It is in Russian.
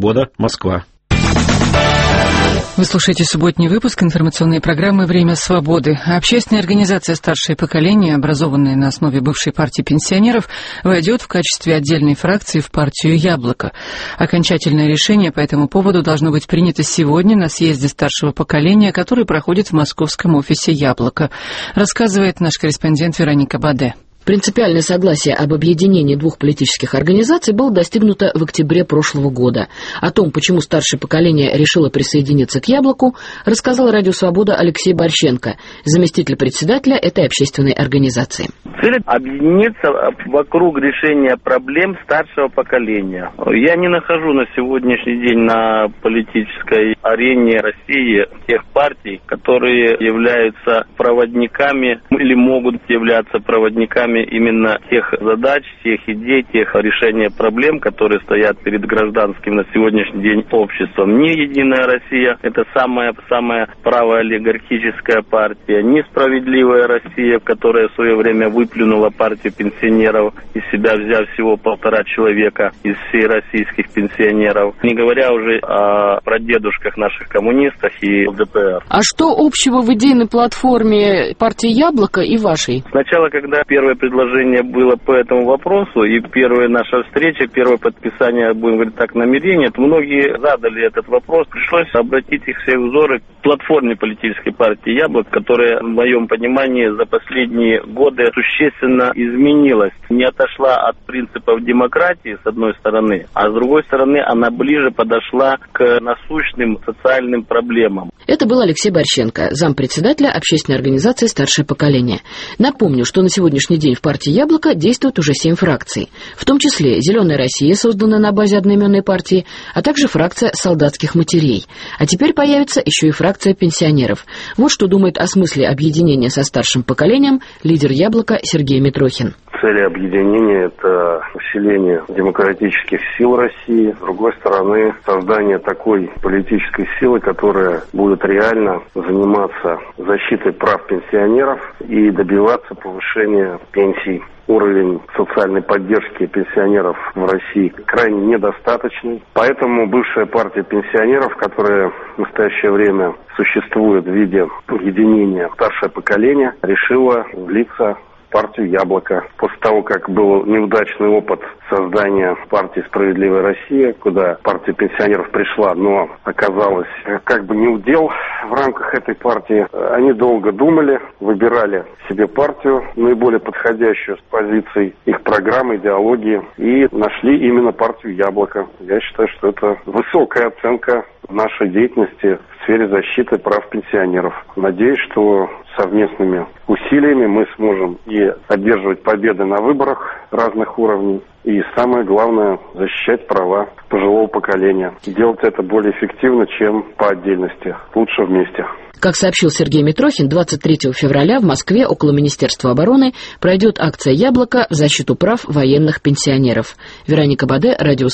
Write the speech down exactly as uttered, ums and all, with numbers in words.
Свобода, Москва. Вы слушаете субботний выпуск информационной программы «Время свободы». Общественная организация «Старшее поколение», образованная на основе бывшей партии пенсионеров, войдет в качестве отдельной фракции в партию «Яблоко». Окончательное решение по этому поводу должно быть принято сегодня на съезде старшего поколения, который проходит в московском офисе «Яблоко», рассказывает наш корреспондент Вероника Баде. Принципиальное согласие об объединении двух политических организаций было достигнуто в октябре прошлого года. О том, почему старшее поколение решило присоединиться к «Яблоку», рассказал Радио Свобода Алексей Борщенко, заместитель председателя этой общественной организации. Цель — объединиться вокруг решения проблем старшего поколения. Я не нахожу на сегодняшний день на политической арене России тех партий, которые являются проводниками или могут являться проводниками именно тех задач, тех идей, тех решения проблем, которые стоят перед гражданским на сегодняшний день обществом. Ни «Единая Россия» — это самая, самая правая олигархическая партия, ни «Справедливая Россия», которая в свое время выплюнула партию пенсионеров, из себя взяв всего полтора человека из всей российских пенсионеров, не говоря уже о прадедушках наших коммунистах и ЛДПР. А что общего в идейной платформе партии «Яблоко» и вашей? Сначала, когда первое предложение было по этому вопросу, и первая наша встреча, первое подписание, будем говорить так, намерения, то многие задали этот вопрос. Пришлось обратить их все взоры к платформе политической партии «Яблоко», которая, в моем понимании, за последние годы существенно изменилась. Не отошла от принципов демократии, с одной стороны, а с другой стороны, она ближе подошла к насущным социальным проблемам. Это был Алексей Борщенко, зампредседателя общественной организации «Старшее поколение». Напомню, что на сегодняшний день в партии «Яблоко» действует уже семь фракций, в том числе «Зеленая Россия», созданная на базе одноименной партии, а также фракция солдатских матерей. А теперь появится еще и фракция пенсионеров. Вот что думает о смысле объединения со старшим поколением лидер «Яблока» Сергей Митрохин. Цель объединения – это усиление демократических сил России. С другой стороны, создание такой политической силы, которая будет реально заниматься защитой прав пенсионеров и добиваться повышения пенсий. Уровень социальной поддержки пенсионеров в России крайне недостаточный. Поэтому бывшая партия пенсионеров, которая в настоящее время существует в виде объединения «Старшее поколение», решила влиться партию «Яблоко». После того, как был неудачный опыт создания партии «Справедливая Россия», куда партия пенсионеров пришла, но оказалось как бы не удел в рамках этой партии, они долго думали, выбирали себе партию, наиболее подходящую с позиций их программы, идеологии, и нашли именно партию «Яблоко». Я считаю, что это высокая оценка нашей деятельности в сфере защиты прав пенсионеров. Надеюсь, что совместными усилиями мы сможем и одерживать победы на выборах разных уровней, и самое главное, защищать права пожилого поколения. Делать это более эффективно, чем по отдельности. Лучше вместе. Как сообщил Сергей Митрохин, двадцать третьего февраля в Москве около Министерства обороны пройдет акция «Яблоко» в защиту прав военных пенсионеров. Вероника Баде, Радио